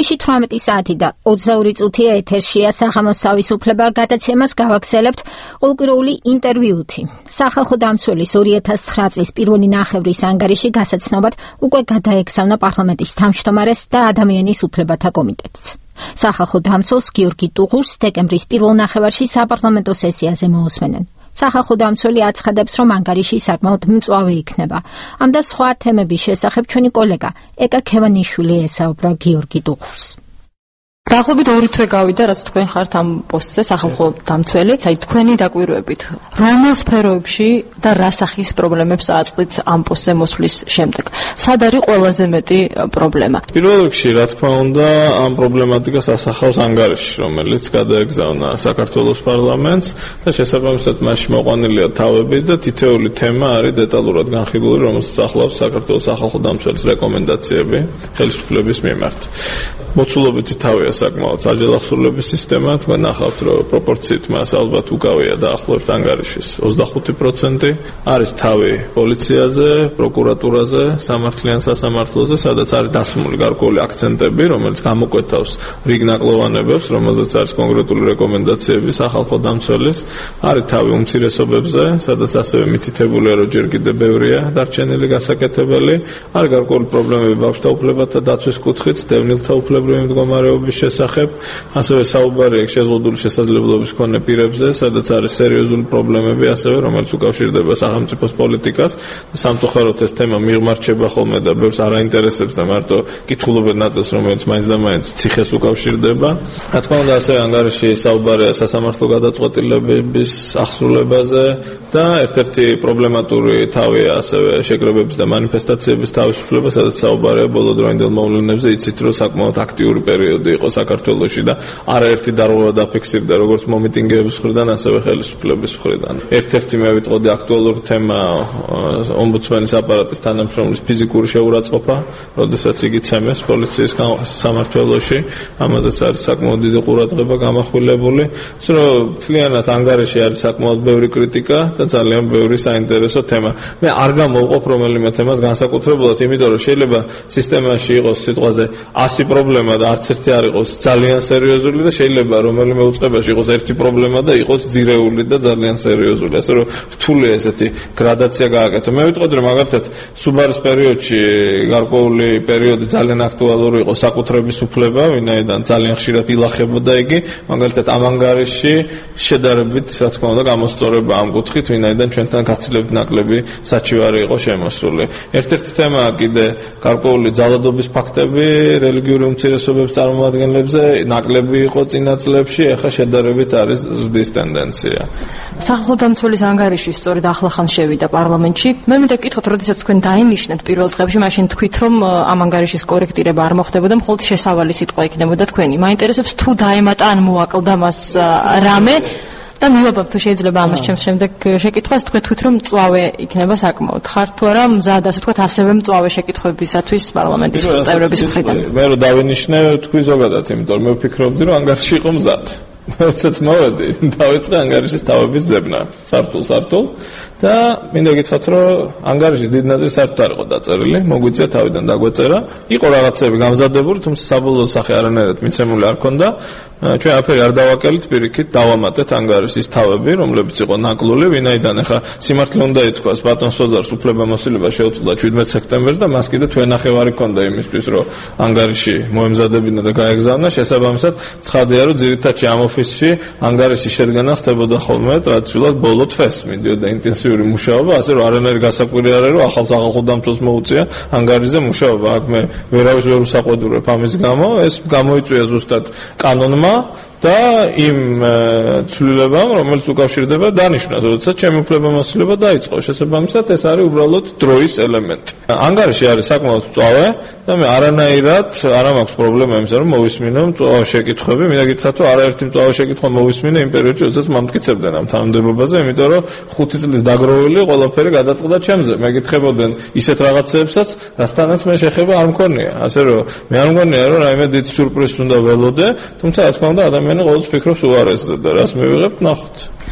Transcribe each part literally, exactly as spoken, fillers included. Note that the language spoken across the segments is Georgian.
თბილისში თვრამეტი საათი და ოცდაორი წუთია ეთერშია საღამოს თავისუფლება გადაცემას გავაგრძელებთ ყოველკვირეული ინტერვიუთი. სახალხო დამცველის ორი ათას ცხრა წლის პირველი ნახევრის ანგარიში გასაცნობად უკვე გადაეგზავნა პარლამენტის თავმჯდომარეს და ადამიანის უფლებათა კომიტეტს. სახალხო დამცველს გიორგი ტუღურს დეკემბრის პირველ ნახევარში საპარლამენტო სესიაზე მოусმენენ. სახალხო დამცველი აცხადებს, რომ ანგარიში საკმაოდ მწვავე იქნება. ამ და სხვა თემების შესახებ ჩვენი კოლეგა ეკა ქევანიშვილი ესაუბრა გიორგი ტუღურს. დაახლოებით ორი თვე გავიდა, რაც თქვენ ხართ ამ პოსტზე, სახალხო დამცველი. აი, თქვენი დაკვირვებით, რომელ სფეროებში და რა სახის პრობლემებს აწყდით ამ პოსტზე მოსვლის შემდეგ? სად არის ყველაზე მეტი პრობლემა? პირველ რიგში, რა თქმა უნდა, ამ პრობლემატიკას ასახავს ანგარიში, რომელიც გადაეგზავნა საქართველოს პარლამენტს და შესაბამისად მასში მოყვანილია თავები და თითოეული თემა არის დეტალურად განხილული, რომელსაც ახლავს საქართველოს სახალხო დამცველის რეკომენდაციები ხელისუფლების მიმართ. მოცულობითი თავია საკმაოდ აჯანყების სისტემა, თქვენ ნახავთ, რომ პროპორციით მას ალბათ უკავია დაახლოებით ანგარიშის ოცდახუთი პროცენტი, არის თავი პოლიციაზე, პროკურატურაზე, სამართლიან სასამართლოზე, სადაც არის დასმული გარკვეული აქცენტები, რომელიც გამოკვეთავს რიგ ნაკლოვანებებს, რომელზეც არის კონკრეტული რეკომენდაციები სახალხო დამცველის, არის თავი უმცირესობებზე, სადაც ასევე მითითებულია, რომ ჯერ კიდევ ბევრია დარჩენილი გასაკეთებელი, არის გარკვეული პრობლემები ბავშვთა უფლებათა დაცვის კუთხით, დევნილთა უფლებრივი მდგომარეობის შესახებ, ასევე საუბარი აქვს შეზღუდული შესაძლებლობის მქონე პირებზე, სადაც არის სერიოზული პრობლემები, ასევე რომელიც უკავშირდება სახელმწიფოს პოლიტიკას. სამწუხაროდ ეს თემა მიღმარჩება ხოლმე და ბევრს არ აინტერესებს და მარტო კითხულობენ ნაწილს, რომელიც მაინც და მაინც ციხეს უკავშირდება. რა თქმა უნდა, ასევე ანგარიში საუბარია სასამართლო გადაწყვეტილებების აღსრულებაზე და ერთ-ერთი პრობლემატური თავია ასევე შეკრებების და მანიფესტაციების თავისუფლება, სადაც საუბარია ბოლოდროინდელ მოვლენებზე. იცით, რომ საკმაოდ აქტიური პერიოდი იყო საქართველოში და არაერთი დარღვევა დაფიქსირდა როგორც მომიტინგეების მხრიდან, ასევე ხელისუფლების მხრიდან. ერთ-ერთი მე ვიტყოდი აქტუალური თემა ომბუდსმენის აპარატის თანამშრომლის ფიზიკური შეურაცხყოფა, როდესაც იგი ცემეს პოლიციის სამმართველოში, ამაზეც არის საკმაოდ დიდი ყურადღება გამახვილებული. ისე რომ მთლიანად ანგარიში არის საკმაოდ ბევრი კრიტიკა და ძალიან ბევრი საინტერესო თემა. მე არ გამოვყოფ რომელიმე თემას განსაკუთრებულად, იმიტომ რომ შეიძლება სისტემაში იყოს სიტყვაზე ასი პრობლემა და არც ერთი არ იყოს ძალიან სერიოზული და შეიძლება რომელიმე უწყებაში იყოს ერთი პრობლემა და იყოს ძირეული და ძალიან სერიოზული. ასე რომ რთულია ესეთი გრადაცია გააკეთო. მე ვიტყოდი, რომ მაგალითად სუბარის პერიოდში გარკვეული პერიოდი ძალიან აქტუალური იყო საკუთრების უფლება, ვინაიდან ძალიან ხშირად ილახებოდა იგი, მაგალითად ამ ანგარიში შედარებით, რა თქმა უნდა, გამოსწორება ამ კუთხით, ვინაიდან ჩვენთან გაცილებით ნაკლები საჩივარი იყო შემოსული. ერთ-ერთი თემაა კიდე გარკვეული ძალადობის ფაქტები რელიგიური უმცირესობების წარმომადგენლებზე, ნაკლები იყო წინა წლებში, ახლა შედარებით არის ზრდის ტენდენცია. სახალხო დამცველის ანგარიში სწორედ ახლახან შევიდა პარლამენტში. მე მინდა გკითხოთ, როდესაც თქვენ დაინიშნეთ პირველ დღეებში, მაშინ თქვით, რომ ამ ანგარიშის კორექტირება არ მოხდებოდა, მხოლოდ შესავალი სიტყვა იქნებოდა თქვენი. მაინტერესებს თუ დაემატა ან მოაკლდა მას რამე და მივაბავ თუ შეიძლება ამას ჩემს შემდეგ შეკითხვას, თქვენ თქვით, რომ მწვავე იქნება საკმაოდ. ხართ თუ არა მზად, ასე ვთქვათ, ასევე მწვავე შეკითხვებისათვის პარლამენტის წევრების მხრიდან? მე რომ დავინიშნე, თქვი ზოგადად, იმიტომ რომ მე ვფიქრობდი, რომ ანგარიში იყო მზად. როდესაც მოვედი, დავიწყე ანგარიშის თავების ძებნა, სართულ-სართულ და მინდა გითხრათ, რომ ანგარიშის დიდი ნაწილი საერთოდ არ იყო დაწერილი, მოგვიწია თავიდან დაგვეწერა. იყო რაღაცები გამზადებული, თუმცა საბოლოო სახე არანაირად მიცემული არ ქონდა. ჩვენ აფერი არ დავაკელით, პირიქით დავამატეთ ანგარიშის თავები, რომლებიც იყო ნაკლული, ვინაიდან ახლა სიმართლე უნდა ითქვას, ბატონ სოზარს უფლებამოსილება შეუწყდა ჩვიდმეტ სექტემბერს და მას კიდე თვენახევარი ქონდა იმისთვის, რომ ანგარიში მოემზადებინა და გაეგზავნა. შესაბამისად, ცხადია, რომ ძირითადში ამ ოფისში ანგარიშის შედგენა ხდებოდა ხოლმე ტრადიციულად ბოლო თვეს, მიდიოდა ინტენსიური მუშაობა, ასე რომ არანაირი გასაკვირი არ არის, რომ ახალ სახალხო დამცველს მოუწია ანგარიშზე მუშაობა. აქ მე ვერავის ვერ უსაყვედურებ ამის გამო, ეს გამოიწვია ზუსტად კანონმა და იმ ცვლილებამ, რომელიც უკავშირდება დანიშვნას, როდესაც ჩემი უფლებამოსილება დაიწყო. შესაბამისად, ეს არის უბრალოდ დროის ელემენტი. ანგარიში არის საკმაოდ მწვავე და მე არანაირად არ მაქვს პრობლემა იმისა, რომ მოვისმინო მწვავე შეკითხვები. მინდა გითხრათ, რომ არაერთი მწვავე შეკითხვა მოვისმინე იმ პერიოდში, როდესაც მამტკიცებდნენ ამ თანამდებობაზე, იმიტომ რომ ხუთი წლის დაგროვილი ყველაფერი გადაწყდა ჩემზე. მეკითხებოდნენ ისეთ რაღაცებსაც, რასთანაც მე შეხება არ მქონია. ასე რომ მე არ მგონია, რომ რაიმე დიდი სიურპრიზს უნდა ველოდე, თუმცა რა თქმა უნდა ადამიანები ყოველთვის ფიქრობს უარესზე და რას მივიღებთ, ნახოთ.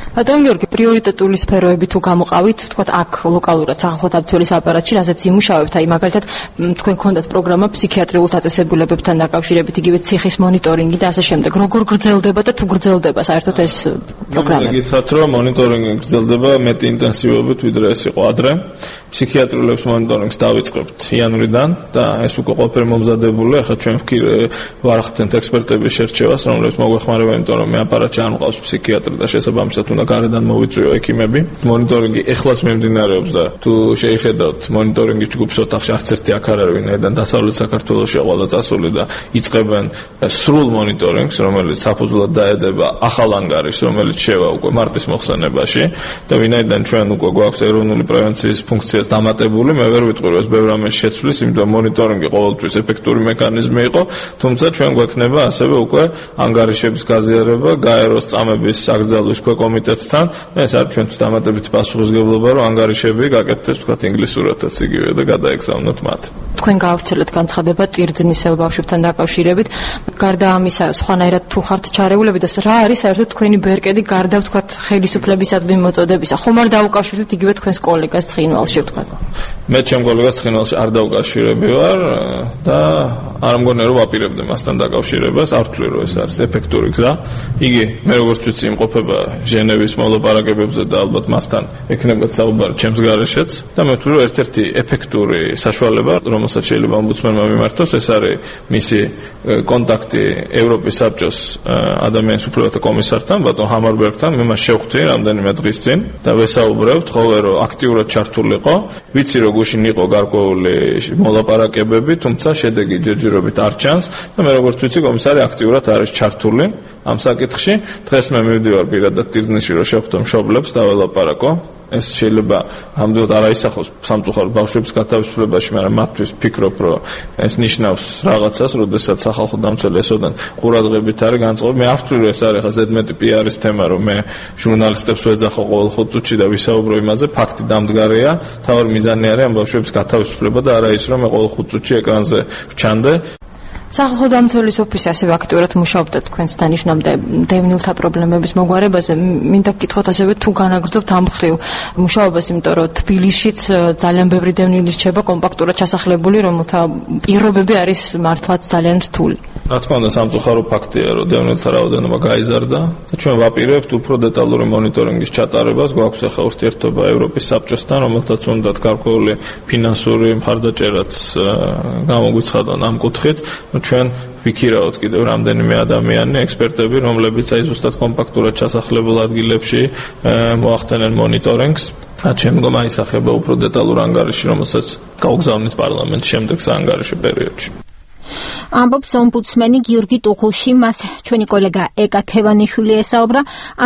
ბატონ გიორგი, პრიორიტეტული სფეროები თუ გამოყავით, თქვათ აქ ლოკალურად სახალხო დამცველის აპარატში, რასაც იმუშავებთ, აი მაგალითად თქვენ გქონდათ პროგრამა ფსიქიატრიულ დაწესებულებებთან დაკავშირებით, იგივე ციხის მონიტორინგი და ასე შემდეგ. როგორ გრძელდება და თუ გრძელდება საერთოდ ეს პროგრამა? გითხრათ, რომ მონიტორინგი გრძელდება მეტი ინტენსივობით, ვიდრე ეს იყო ადრე. ფსიქიატრიულებს მონიტორინგს დავიწყებთ იანვრიდან და ეს უკვე ყველაფერი მომზადებული. ახლა ჩვენ ვქირ ვარახდენთ ექსპერტების შერჩევას, რომლებიც მოგვეხმარება, იმიტომ რომ მე აპარატში არ მყავს ფსიქიატრი და შესაბამისად უნდა გარედან მოვიწვიო ექიმები. მონიტორინგი ეხლაც მიმდინარეობს და თუ შეიხედავთ მონიტორინგის ჯგუფის ოთახში არც ერთი აქ არ არის, ვინაიდან დასავლეთ საქართველოში ყველა წასული და იწყებენ სრულ მონიტორინგს, რომელიც საფუძვლად დაედება ახალ ანგარიშს, რომელიც შევა უკვე მარტის მოხსენებაში და ვინაიდან ჩვენ უკვე გვაქვს ეროვნული პრევენციის ფუნქციას დამატებული, მე ვერ ვიტყვი რომ ეს ბევრ ამას შეცვლის, იმიტომ მონიტორინგი ყოველთვის ეფექტური მექანიზმი იყო, თუმცა ჩვენ გვექნება ასევე უკვე ანგარიშების გაზიარება გაეროს წამების აკრძალვის ქვეკომიტეტთან. ეს არის ჩვენთვის დამატებითი პასუხისმგებლობა, რომ ანგარიშები გაკეთდეს თქვათ ინგლისურადაც იგივე და გადაეგზავნოთ მათ. თქვენ გაავრცელეთ განცხადება ტირძნისელ ბავშვებთან დაკავშირებით. გარდა ამისა, სხვანაირად თუ ხართ ჩარეულები და რა არის საერთოდ თქვენი ბერკედი გარდა ვთქვათ ხელისუფლებისადმი მოწოდებისა? ხომ არ დაუკავშირეთ იგივე თქვენს კოლეგას ცხინვალში ვთქვათ? მე ჩემ კოლეგას ცხინვალში არ დაუკავშირები ვარ და არ მგონია რომ ვაპირებდი მასთან დაკავშირებას, არ ვთვლი რომ ეს არის ეფექტური გზა. იგი მე როგორც ვიცი იმყოფება ჟენევის მოლაპარაკებებზე და ალბათ მასთან ექნებათ საუბარი ჩემს გარეშეც და მე ვთვლი რომ ერთ-ერთი ეფექტური საშუალება, რომელსაც შეიძლება ომბუდსმენმა მიმართოს, ეს არის მისი კონტაქტი ევროპის საბჭოს ადამიანის უფლებათა კომისართან, ბატონ ჰამარბერგთან. მე მას შევხვდი რამდენიმე დღის წინ და ვესაუბრებთ, ხოლმე რომ აქტიურად ჩართულიყო. ვიცი რომ გუშინ იყო გარკვეული მოლაპარაკებები, თუმცა შედეგი ჯერჯერობით არ ჩანს და მე როგორც ვიცი კომისარი აქტიურად არის ჩართული ამ საკითხში. დღეს მე მივდივარ პირადად ტირზნისში რომ შევხვდე მშობლებს და ველაპარაკო. ეს შეიძლება ამდენად არ აისახოს სამწუხაროდ ბავშვების გათავისუფლებაში, მაგრამ მათთვის ვფიქრობ, რომ ეს ნიშნავს რაღაცას, როდესაც სახალხო დამცველი ესოდან ყურადღებით არის განწყობილი. მე არ ვთვლი, რომ ეს არის ხა ზედმეტი პიარის თემა, რომ მე ჟურნალისტებს ვეძახო ყოველ ხუთწუთში და ვისაუბრო იმაზე, ფაქტი დამდგარია, თავი მიზანი არის ამ ბავშვების გათავისუფლება და არა ის, რომ მე ყოველ ხუთწუთში ეკრანზე ვჩანდე. სახალხო დამცველის ოფისი ასევე აქტიურად მუშაობდა თქვენს დანიშნამდე დევნილთა პრობლემების მოგვარებაზე. მინდა გკითხოთ ასევე თუ განაგრძობთ ამ მხრივ მუშაობას, იმიტომ რომ თბილისშიც ძალიან ბევრი დევნილი რჩება კომპაქტურად ჩასახლებული, რომელთა პირობები არის მართლაც ძალიან რთული. რა თქმა უნდა, სამწუხარო ფაქტია, რომ დევნილთა რაოდენობა გაიზარდა და ჩვენ ვაპირებთ უფრო დეტალური მონიტორინგის ჩატარებას. გვაქვს ახლა ურთიერთობა ევროპის საბჭოსთან, რომელთაც უნდათ გარკვეული ფინანსური მხარდაჭერაც გამოგვიცხადონ ამ კუთხით. ჩვენ ვიქირავთ კიდევ რამდენიმე ადამიანი, ექსპერტები, რომლებიც აი ზუსტად კომპაქტურად ჩასახლებულ ადგილებში მოახდენენ მონიტორინგს. შემდგომ აისახება უფრო დეტალურ ანგარიში, რომელსაც გაუგზავნით პარლამენტს შემდეგ საანგარიშო პერიოდში. ამბობს ომბუდსმენი გიორგი ტუხუში, მას ჩვენი კოლეგა ეკა ქევანიშვილი ესაუბრა.